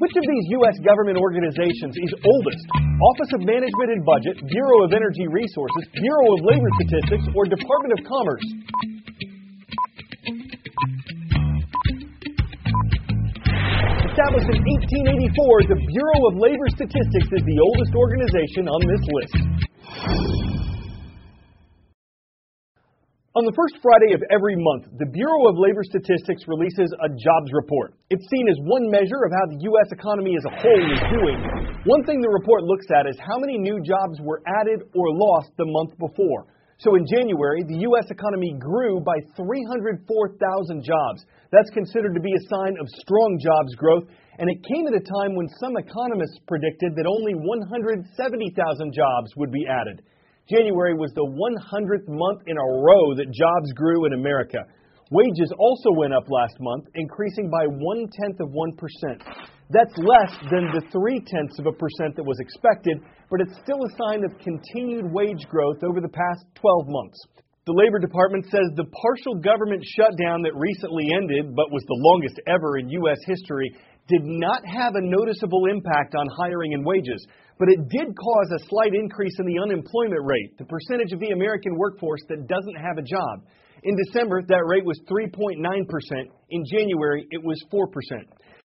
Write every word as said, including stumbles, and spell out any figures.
Which of these U S government organizations is oldest? Office of Management and Budget, Bureau of Energy Resources, Bureau of Labor Statistics, or Department of Commerce? Established in eighteen eighty-four, the Bureau of Labor Statistics is the oldest organization on this list. On the first Friday of every month, the Bureau of Labor Statistics releases a jobs report. It's seen as one measure of how the U S economy as a whole is doing. One thing the report looks at is how many new jobs were added or lost the month before. So in January, the U S economy grew by three hundred four thousand jobs. That's considered to be a sign of strong jobs growth, and it came at a time when some economists predicted that only one hundred seventy thousand jobs would be added. January was the one hundredth month in a row that jobs grew in America. Wages also went up last month, increasing by one-tenth of one percent. That's less than the three-tenths of a percent that was expected, but it's still a sign of continued wage growth over the past twelve months. The Labor Department says the partial government shutdown that recently ended, but was the longest ever in U S history, did not have a noticeable impact on hiring and wages. But it did cause a slight increase in the unemployment rate, the percentage of the American workforce that doesn't have a job. In December, that rate was three point nine percent. In January, it was four percent.